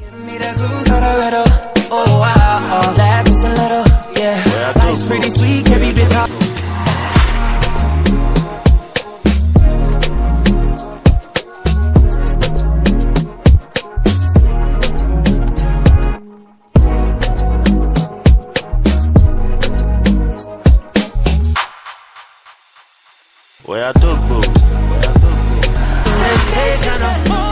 Need a clue to the riddle. Oh wow, laugh just a little. Yeah, life's pretty sweet, can't be bitter. Where I took boots. Sensational.